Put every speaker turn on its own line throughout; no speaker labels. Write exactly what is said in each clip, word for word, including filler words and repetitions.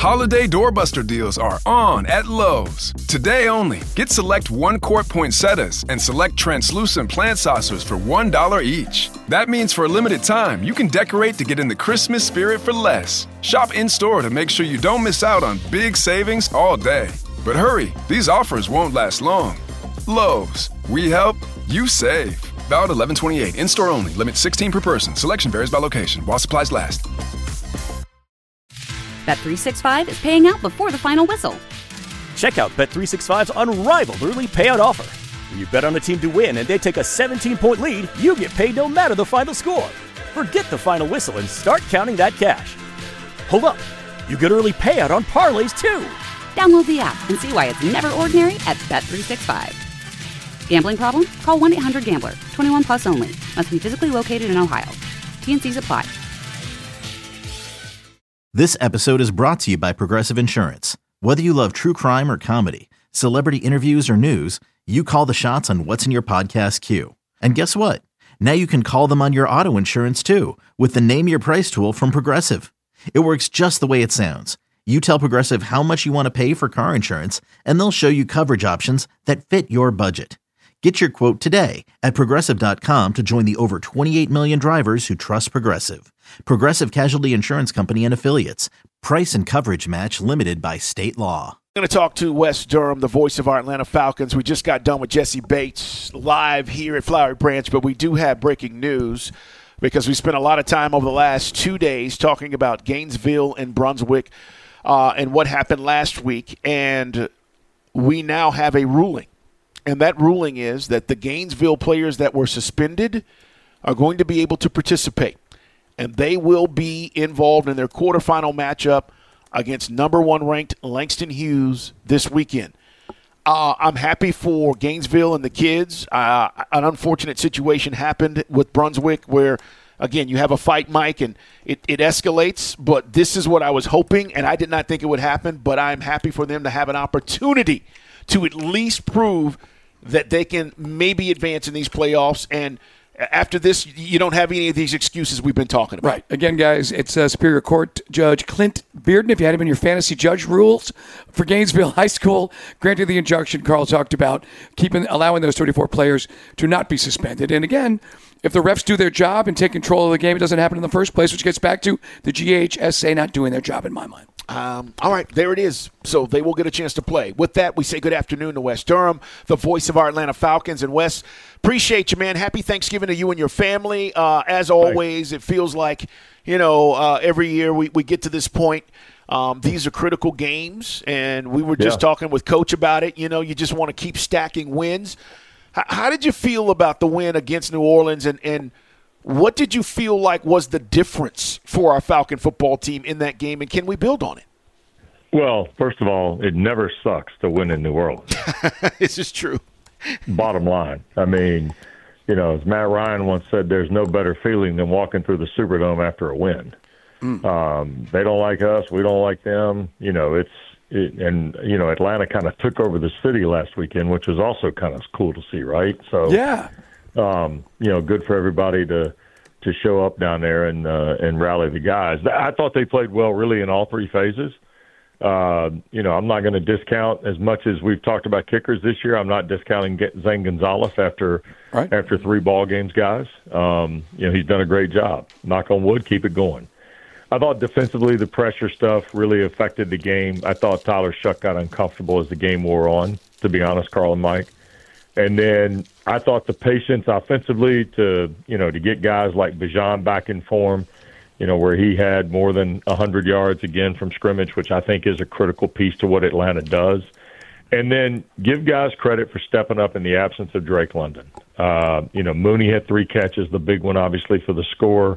Holiday doorbuster deals are on at Lowe's. Today only, get select one-quart poinsettias and select translucent plant saucers for one dollar each. That means for a limited time, you can decorate to get in the Christmas spirit for less. Shop in-store to make sure you don't miss out on big savings all day. But hurry, these offers won't last long. Lowe's, we help, you save. Valid eleven twenty-eight, in-store only, limit sixteen per person. Selection varies by location while supplies last.
Bet three sixty-five is paying out before the final whistle.
Check out Bet three sixty-five's unrivaled early payout offer. When you bet on a team to win and they take a seventeen-point lead, you get paid no matter the final score. Forget the final whistle and start counting that cash. Hold up, you get early payout on parlays too.
Download the app and see why it's never ordinary at Bet three sixty-five. Gambling problem? Call one eight hundred gambler. twenty-one plus only. Must be physically located in Ohio. T and Cs apply.
This episode is brought to you by Progressive Insurance. Whether you love true crime or comedy, celebrity interviews or news, you call the shots on what's in your podcast queue. And guess what? Now you can call them on your auto insurance too with the Name Your Price tool from Progressive. It works just the way it sounds. You tell Progressive how much you want to pay for car insurance, and they'll show you coverage options that fit your budget. Get your quote today at Progressive dot com to join the over twenty-eight million drivers who trust Progressive. Progressive Casualty Insurance Company and Affiliates. Price and coverage match limited by state law.
I'm going to talk to Wes Durham, the voice of our Atlanta Falcons. We just got done with Jesse Bates live here at Flowery Branch, but we do have breaking news because we spent a lot of time over the last two days talking about Gainesville and Brunswick uh, and what happened last week, and we now have a ruling. And that ruling is that the Gainesville players that were suspended are going to be able to participate. And they will be involved in their quarterfinal matchup against number one ranked Langston Hughes this weekend. Uh, I'm happy for Gainesville and the kids. Uh, an unfortunate situation happened with Brunswick where, again, you have a fight, Mike, and it, it escalates. But this is what I was hoping, and I did not think it would happen. But I'm happy for them to have an opportunity to at least prove that they can maybe advance in these playoffs. And after this, you don't have any of these excuses we've been talking about.
Right. Again, guys, it's uh, Superior Court Judge Clint Bearden. If you had him in your fantasy judge rules for Gainesville High School, granted the injunction Carl talked about, keeping allowing those thirty-four players to not be suspended. And again, if the refs do their job and take control of the game, it doesn't happen in the first place, which gets back to the G H S A not doing their job in my mind.
Um, all right, there it is. So they will get a chance to play. With that, we say good afternoon to Wes Durham, the voice of our Atlanta Falcons. And Wes, appreciate you, man. Happy Thanksgiving to you and your family. Uh, as always, it feels like, you know, uh, every year we, we get to this point. Um, these are critical games, and we were just yeah. talking with Coach about it. You know, you just want to keep stacking wins. H- how did you feel about the win against New Orleans, and, and what did you feel like was the difference for our Falcon football team in that game, and can we build on it?
Well, first of all, it never sucks to win in New Orleans.
This is true.
Bottom line. I mean, you know, as Matt Ryan once said, there's no better feeling than walking through the Superdome after a win. Mm. Um, they don't like us. We don't like them. You know, it's it, and, you know, Atlanta kind of took over the city last weekend, which was also kind of cool to see, right? So,
yeah.
Um, you know, good for everybody to to show up down there and uh, and rally the guys. I thought they played well really in all three phases. Uh, you know, I'm not going to discount as much as we've talked about kickers this year. I'm not discounting Zane Gonzalez after right. after three ball games, guys. Um, you know, he's done a great job. Knock on wood, keep it going. I thought defensively the pressure stuff really affected the game. I thought Tyler Shuck got uncomfortable as the game wore on, to be honest, Carl and Mike. And then I thought the patience offensively to, you know, to get guys like Bijan back in form, you know, where he had more than one hundred yards again from scrimmage, which I think is a critical piece to what Atlanta does. And then give guys credit for stepping up in the absence of Drake London. Uh, you know, Mooney had three catches, the big one obviously for the score.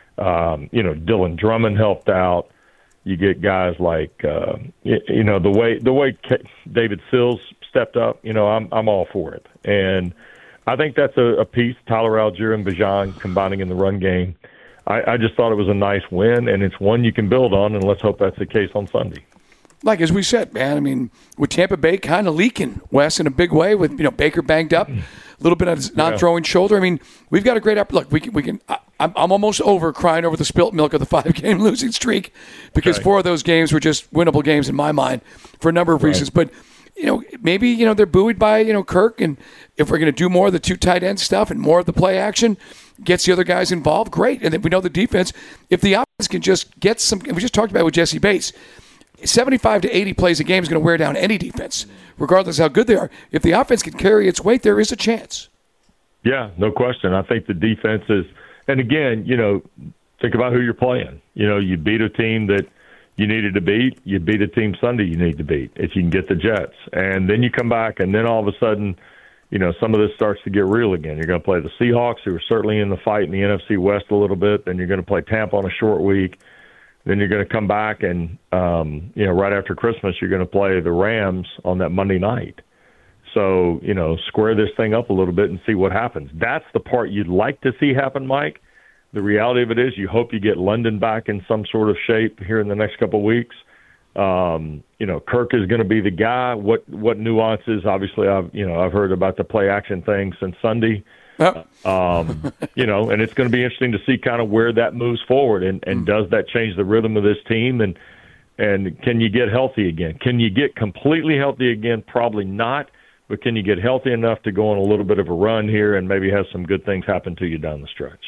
Um, you know, Dylan Drummond helped out. You get guys like, uh, you, you know, the way the way David Sills stepped up, you know, I'm I'm all for it. And I think that's a, a piece, Tyler Algier and Bijan combining in the run game. I, I just thought it was a nice win, and it's one you can build on, and let's hope that's the case on Sunday.
like as we said, man, I mean, with Tampa Bay kind of leaking, Wes, in a big way, with, you know, Baker banged up, a little bit of his non-throwing shoulder. I mean, we've got a great – look, we can – we can, I, I'm, I'm almost over crying over the spilt milk of the five-game losing streak because
okay.
four of those games were just winnable games in my mind for a number of
right.
reasons. But, you know, maybe, you know, they're buoyed by, you know, Kirk, and if we're going to do more of the two tight end stuff and more of the play action, gets the other guys involved, great. And then we know the defense, if the offense can just get some – we just talked about it with Jesse Bates – seventy-five to eighty plays a game is going to wear down any defense, regardless of how good they are. If the offense can carry its weight, there is a chance.
Yeah, no question. I think the defense is – and again, you know, think about who you're playing. You know, you beat a team that you needed to beat. You beat a team Sunday you need to beat if you can get the Jets. And then you come back, and then all of a sudden, you know, some of this starts to get real again. You're going to play the Seahawks, who are certainly in the fight in the N F C West a little bit. Then you're going to play Tampa on a short week. Then you're going to come back and, um, you know, right after Christmas, you're going to play the Rams on that Monday night. So, you know, square this thing up a little bit and see what happens. That's the part you'd like to see happen, Mike. The reality of it is you hope you get London back in some sort of shape here in the next couple of weeks. Um, you know, Kirk is going to be the guy. What what nuances? Obviously, I've, you know, I've heard about the play action thing since Sunday.
Oh.
um, you know, and it's going to be interesting to see kind of where that moves forward, and, and does that change the rhythm of this team, and and can you get healthy again? Can you get completely healthy again? Probably not, but can you get healthy enough to go on a little bit of a run here and maybe have some good things happen to you down the stretch?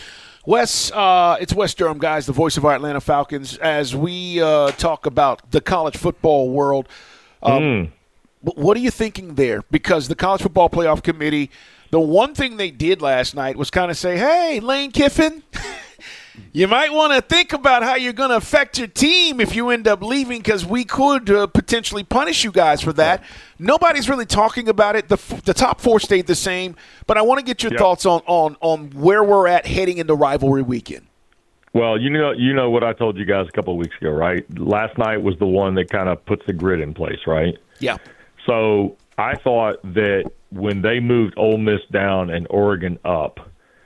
Wes, uh, it's Wes Durham, guys, the voice of our Atlanta Falcons. As we uh, talk about the college football world, um,
mm.
what are you thinking there? Because the College Football Playoff Committee, the one thing they did last night was kind of say, hey, Lane Kiffin, you might want to think about how you're going to affect your team if you end up leaving, because we could uh, potentially punish you guys for that. Nobody's really talking about it. The, the top four stayed the same, but I want to get your
yep.
thoughts on, on, on where we're at heading into rivalry weekend.
Well, you know, you know what I told you guys a couple of weeks ago, right? Last night was the one that kind of puts the grid in place, right?
Yeah.
So I thought that when they moved Ole Miss down and Oregon up,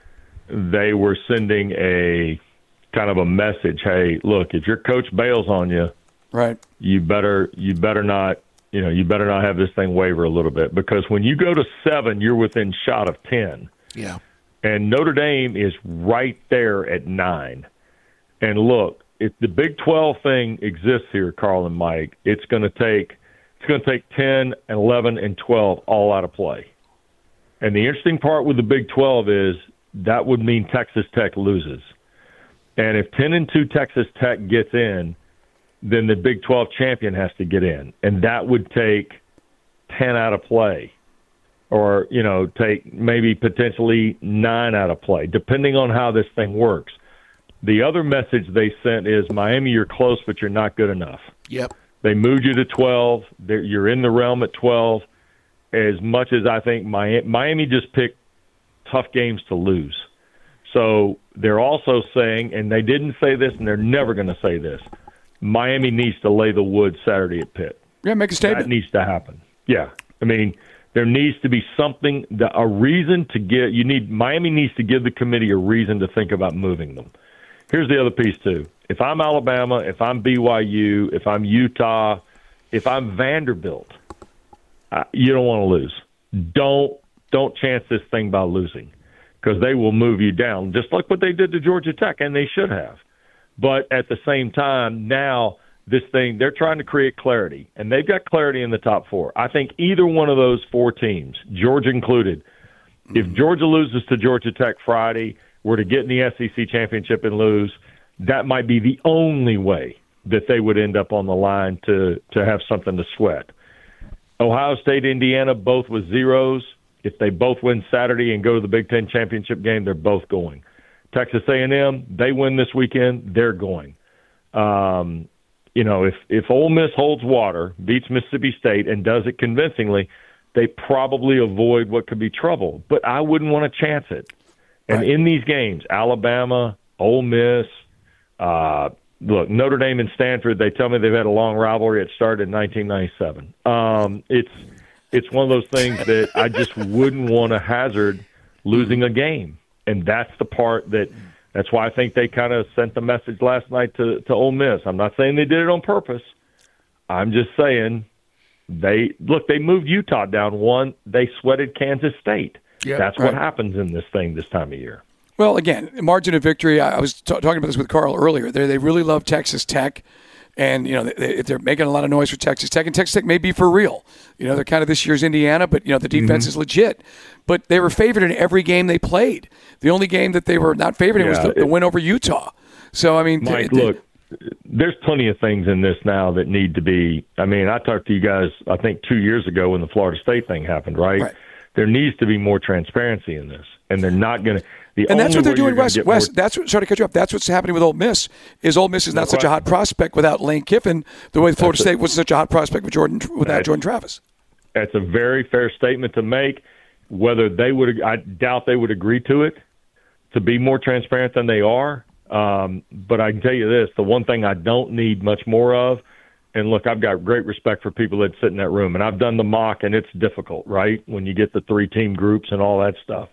they were sending a kind of a message. Hey, look, if your coach bails on you,
right,
you better you better not you know you better not have this thing waver a little bit, because when you go to seven, you're within shot of ten.
Yeah,
and Notre Dame is right there at nine. And look, if the Big twelve thing exists here, Carl and Mike, it's going to take. It's going to take ten, and eleven, and twelve all out of play. And the interesting part with the Big twelve is that would mean Texas Tech loses. And if ten and two Texas Tech gets in, then the Big twelve champion has to get in. And that would take ten out of play, or, you know, take maybe potentially nine out of play, depending on how this thing works. The other message they sent is, Miami, you're close, but you're not good enough.
Yep.
They moved you to twelve. They're, you're in the realm at twelve. As much as I think Miami, Miami just picked tough games to lose. So they're also saying, and they didn't say this, and they're never going to say this, Miami needs to lay the wood Saturday at Pitt.
Yeah, make a statement.
That needs to happen. Yeah. I mean, there needs to be something, a reason to get, you need, Miami needs to give the committee a reason to think about moving them. Here's the other piece, too. If I'm Alabama, if I'm B Y U, if I'm Utah, if I'm Vanderbilt, uh, you don't want to lose. Don't don't chance this thing by losing, because they will move you down, just like what they did to Georgia Tech, and they should have. But at the same time, now this thing, they're trying to create clarity, and they've got clarity in the top four. I think either one of those four teams, Georgia included, if Georgia loses to Georgia Tech Friday, were to get in the S E C championship and lose, that might be the only way that they would end up on the line to, to have something to sweat. Ohio State, Indiana, both with zeros. If they both win Saturday and go to the Big Ten championship game, they're both going. Texas A and M, they win this weekend, they're going. Um, you know, if, if Ole Miss holds water, beats Mississippi State, and does it convincingly, they probably avoid what could be trouble. But I wouldn't want to chance it. And right. in these games, Alabama, Ole Miss, uh, look, Notre Dame and Stanford, they tell me they've had a long rivalry. It started in nineteen ninety-seven. Um, it's it's one of those things that I just wouldn't want to hazard losing a game. And that's the part that – that's why I think they kind of sent the message last night to, to Ole Miss. I'm not saying they did it on purpose, I'm just saying, they look. They moved Utah down one. They sweated Kansas State. Yep, That's right. What happens in this thing this time of year.
Well, again, margin of victory. I was t- talking about this with Carl earlier. They they really love Texas Tech. And, you know, they, they're making a lot of noise for Texas Tech. And Texas Tech may be for real. You know, they're kind of this year's Indiana, but, you know, the defense mm-hmm. is legit. But they were favored in every game they played. The only game that they were not favored in yeah, was the, it, the win over Utah. So, I mean.
Mike,
they,
look, there's plenty of things in this now that need to be. I mean, I talked to you guys, I think, two years ago when the Florida State thing happened, right? right. There needs to be more transparency in this. And they're not going to. The
and that's what they're doing, Wes. Wes, that's what, sorry to cut you off. That's what's happening with Ole Miss. Is Ole Miss is not no such a hot prospect without Lane Kiffin, the way Florida State was such a hot prospect with Jordan without Jordan Travis.
That's a very fair statement to make. Whether they would, I doubt they would agree to it, to be more transparent than they are. Um, but I can tell you this: the one thing I don't need much more of, and look, I've got great respect for people that sit in that room, and I've done the mock, and it's difficult, right? When you get the three-team groups and all that stuff.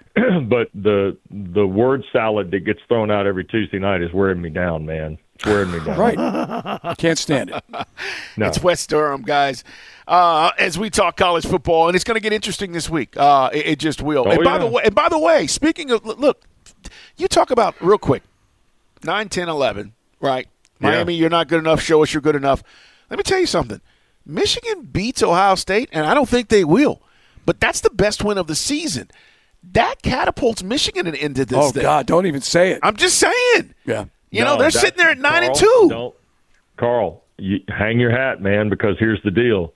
But the the word salad that gets thrown out every Tuesday night is wearing me down, man. It's wearing me down.
Right. Can't stand it.
No. It's Wes Durham, guys. Uh, as we talk college football, and it's going to get interesting this week. Uh, it, it just will.
Oh,
and by
yeah.
the way, and by the way, speaking of, look, you talk about real quick, nine, ten, eleven, right? Yeah. Miami, you're not good enough. Show us you're good enough. Let me tell you something. Michigan beats Ohio State, and I don't think they will. But that's the best win of the season. That catapults Michigan into this
oh,
thing.
Oh, God, don't even say it.
I'm just saying.
Yeah.
You
no,
know, they're sitting there at nine
Carl,
and two.
Don't, Carl, you hang your hat, man, because here's the deal.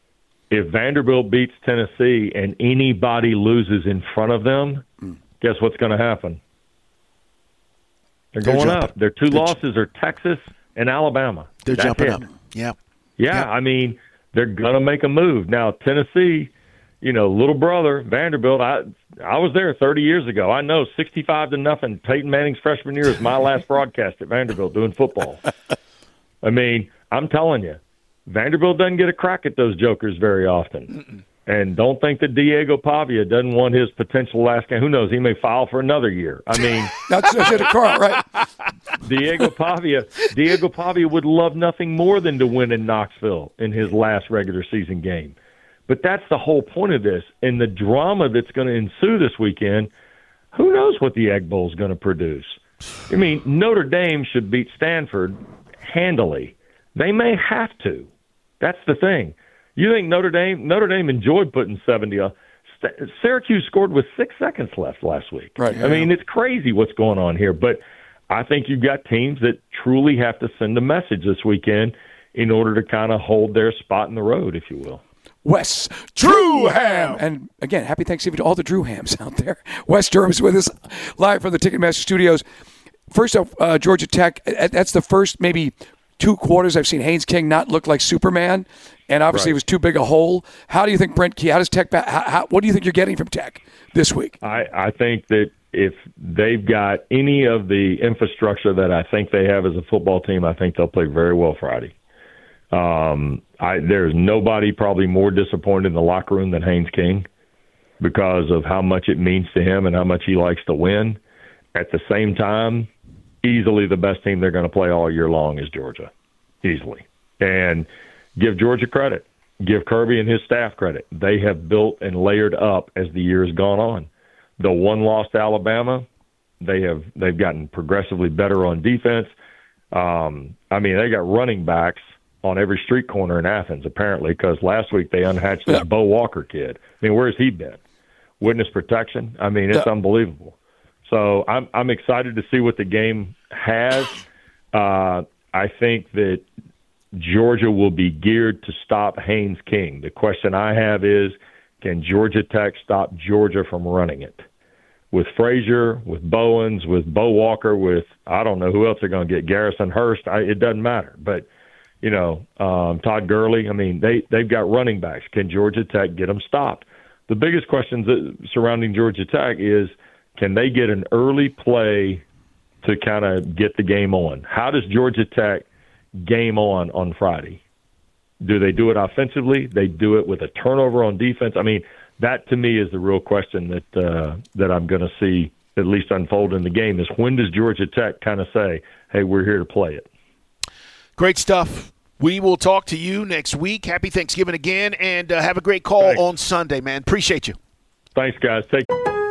If Vanderbilt beats Tennessee and anybody loses in front of them, mm. guess what's going to happen? They're, they're going jumping. up. Their two they're losses are Texas and Alabama.
They're
That's
jumping
it.
up. Yeah.
Yeah,
yeah.
I mean, they're going to make a move. Now, Tennessee, you know, little brother, Vanderbilt, I I was there thirty years ago. I know sixty-five to nothing. Peyton Manning's freshman year is my last broadcast at Vanderbilt doing football. I mean, I'm telling you, Vanderbilt doesn't get a crack at those jokers very often. Mm-mm. And don't think that Diego Pavia doesn't want his potential last game. Who knows? He may file for another year. I mean,
that's that's it, Carl, right?
Diego Pavia, Diego Pavia would love nothing more than to win in Knoxville in his last regular season game. But that's the whole point of this. And the drama that's going to ensue this weekend, who knows what the Egg Bowl is going to produce? I mean, Notre Dame should beat Stanford handily. They may have to. That's the thing. You think Notre Dame Notre Dame enjoyed putting seventy on? Syracuse scored with six seconds left last week.
Right.
I mean, it's crazy what's going on here. But I think you've got teams that truly have to send a message this weekend in order to kind of hold their spot in the road, if you will.
Wes Drewham. And again, happy Thanksgiving to all the Drewhams out there. Wes Durham is with us live from the Ticketmaster Studios. First off, uh, Georgia Tech, that's the first maybe two quarters I've seen Haynes King not look like Superman, and obviously right. it was too big a hole. How do you think Brent Key, how does Tech, how, how, what do you think you're getting from Tech this week?
I, I think that if they've got any of the infrastructure that I think they have as a football team, I think they'll play very well Friday. Um, I, there's nobody probably more disappointed in the locker room than Haynes King because of how much it means to him and how much he likes to win. At the same time, easily the best team they're going to play all year long is Georgia, easily. And give Georgia credit. Give Kirby and his staff credit. They have built and layered up as the year has gone on. The one loss to Alabama, they have they've gotten progressively better on defense. Um, I mean, they got running backs on every street corner in Athens, apparently, because last week they unhatched this yeah. Bo Walker kid. I mean, where's he been? Witness protection? I mean, it's yeah. unbelievable. So I'm I'm excited to see what the game has. Uh, I think that Georgia will be geared to stop Haynes King. The question I have is, can Georgia Tech stop Georgia from running it? With Frazier, with Bowens, with Bo Walker, with I don't know who else they're going to get, Garrison Hurst. I, it doesn't matter. But, you know, um, Todd Gurley, I mean, they, they've got running backs. Can Georgia Tech get them stopped? The biggest questions surrounding Georgia Tech is, can they get an early play to kind of get the game on? How does Georgia Tech game on on Friday? Do they do it offensively? They do it with a turnover on defense? I mean, that to me is the real question that uh, that I'm going to see at least unfold in the game is when does Georgia Tech kind of say, hey, we're here to play it?
Great stuff. We will talk to you next week. Happy Thanksgiving again, and uh, have a great call Thanks. on Sunday, man. Appreciate you.
Thanks, guys. Take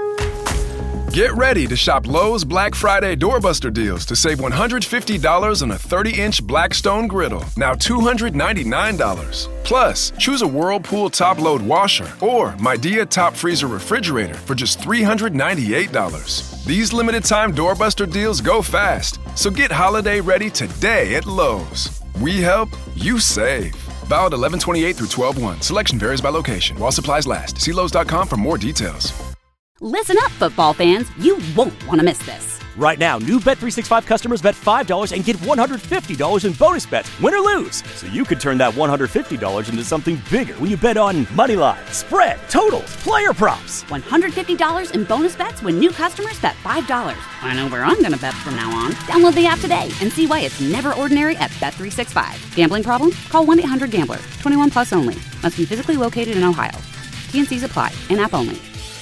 Get ready to shop Lowe's Black Friday doorbuster deals to save one hundred fifty dollars on a thirty-inch Blackstone griddle, now two hundred ninety-nine dollars. Plus, choose a Whirlpool top-load washer or Midea top freezer refrigerator for just three hundred ninety-eight dollars. These limited-time doorbuster deals go fast, so get holiday ready today at Lowe's. We help, you save. Valid eleven twenty-eight through twelve one. Selection varies by location. While supplies last. See Lowe's dot com for more details.
Listen up, football fans. You won't want to miss this.
Right now, new Bet three sixty-five customers bet five dollars and get one hundred fifty dollars in bonus bets, win or lose. So you could turn that one hundred fifty dollars into something bigger when you bet on money line, spread, totals, player props.
one hundred fifty dollars in bonus bets when new customers bet five dollars. I know where I'm going to bet from now on. Download the app today and see why it's never ordinary at Bet three sixty-five. Gambling problem? Call one eight hundred gambler. twenty-one plus only. Must be physically located in Ohio. T N Cs apply. In-app only.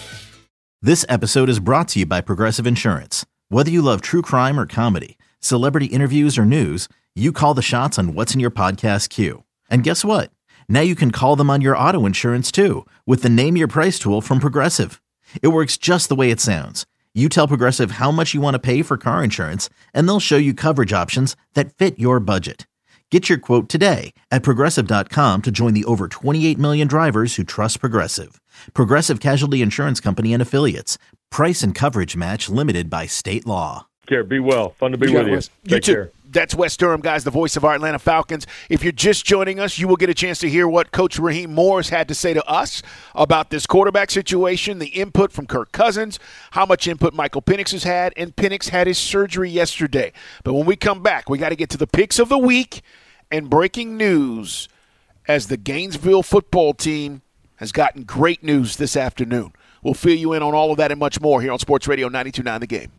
This episode is brought to you by Progressive Insurance. Whether you love true crime or comedy, celebrity interviews or news, you call the shots on what's in your podcast queue. And guess what? Now you can call them on your auto insurance too with the Name Your Price tool from Progressive. It works just the way it sounds. You tell Progressive how much you want to pay for car insurance, and they'll show you coverage options that fit your budget. Get your quote today at Progressive dot com to join the over twenty-eight million drivers who trust Progressive. Progressive Casualty Insurance Company and Affiliates. Price and coverage match limited by state law.
care. Be well. Fun to be
you
with you.
you
Take
too.
care.
That's Wes Durham, guys, the voice of our Atlanta Falcons. If you're just joining us, you will get a chance to hear what Coach Raheem Morris had to say to us about this quarterback situation, the input from Kirk Cousins, how much input Michael Penix has had, and Penix had his surgery yesterday. But when we come back, we got to get to the picks of the week and breaking news as the Gainesville football team has gotten great news this afternoon. We'll fill you in on all of that and much more here on Sports Radio ninety-two point nine The Game.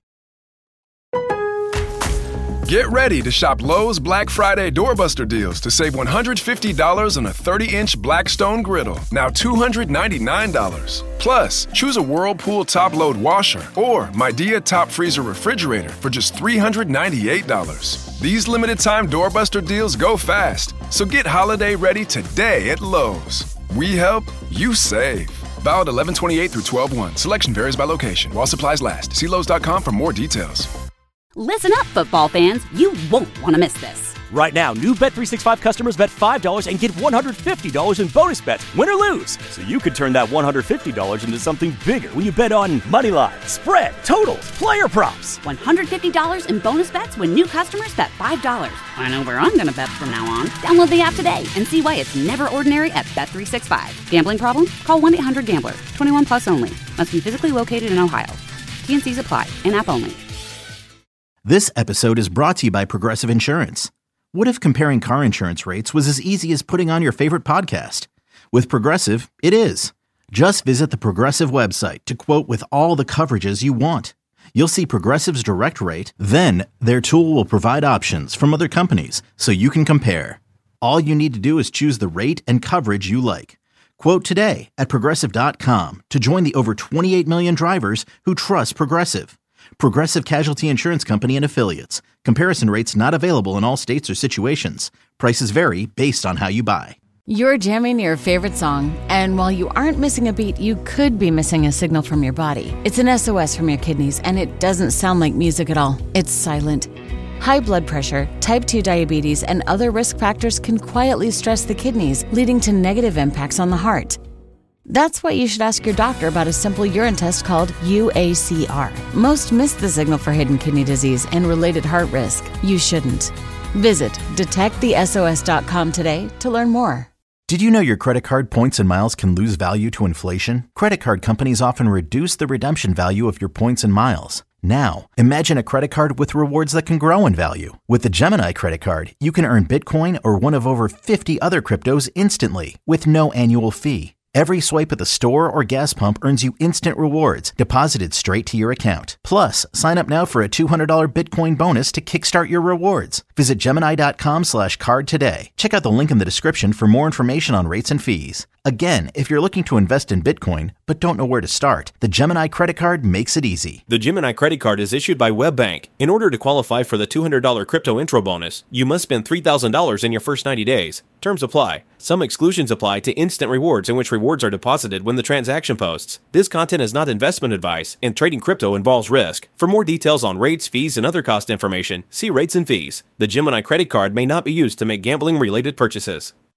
Get ready to shop Lowe's Black Friday doorbuster deals to save one hundred fifty dollars on a thirty-inch Blackstone griddle, now two hundred ninety-nine dollars. Plus, choose a Whirlpool top-load washer or Midea top freezer refrigerator for just three hundred ninety-eight dollars. These limited-time doorbuster deals go fast, so get holiday ready today at Lowe's. We help, you save. Valid eleven twenty-eight through twelve one. Selection varies by location. While supplies last. See Lowe's dot com for more details.
Listen up, football fans. You won't want to miss this.
Right now, new Bet three sixty-five customers bet five dollars and get one hundred fifty dollars in bonus bets, win or lose. So you could turn that one hundred fifty dollars into something bigger when you bet on money line, spread, totals, player props.
one hundred fifty dollars in bonus bets when new customers bet five dollars. I know where I'm going to bet from now on. Download the app today and see why it's never ordinary at Bet three sixty-five. Gambling problem? Call one eight hundred gambler. twenty-one plus only. Must be physically located in Ohio. T N Cs apply. In-app only.
This episode is brought to you by Progressive Insurance. What if comparing car insurance rates was as easy as putting on your favorite podcast? With Progressive, it is. Just visit the Progressive website to quote with all the coverages you want. You'll see Progressive's direct rate, then their tool will provide options from other companies so you can compare. All you need to do is choose the rate and coverage you like. Quote today at Progressive dot com to join the over twenty-eight million drivers who trust Progressive. Progressive Casualty Insurance Company and Affiliates. Comparison rates not available in all states or situations. Prices vary based on how you buy.
You're jamming your favorite song, and while you aren't missing a beat, you could be missing a signal from your body. It's an S O S from your kidneys, and it doesn't sound like music at all. It's silent. High blood pressure, type two diabetes, and other risk factors can quietly stress the kidneys, leading to negative impacts on the heart. That's why you should ask your doctor about a simple urine test called U A C R. Most miss the signal for hidden kidney disease and related heart risk. You shouldn't. Visit detect the S O S dot com today to learn more.
Did you know your credit card points and miles can lose value to inflation? Credit card companies often reduce the redemption value of your points and miles. Now, imagine a credit card with rewards that can grow in value. With the Gemini credit card, you can earn Bitcoin or one of over fifty other cryptos instantly with no annual fee. Every swipe at the store or gas pump earns you instant rewards deposited straight to your account. Plus, sign up now for a two hundred dollars Bitcoin bonus to kickstart your rewards. Visit Gemini dot com slash card today. Check out the link in the description for more information on rates and fees. Again, if you're looking to invest in Bitcoin but don't know where to start, the Gemini Credit Card makes it easy.
The Gemini Credit Card is issued by WebBank. In order to qualify for the two hundred dollars crypto intro bonus, you must spend three thousand dollars in your first ninety days. Terms apply. Some exclusions apply to instant rewards in which rewards are deposited when the transaction posts. This content is not investment advice, and trading crypto involves risk. For more details on rates, fees, and other cost information, see rates and fees. The Gemini Credit Card may not be used to make gambling-related purchases.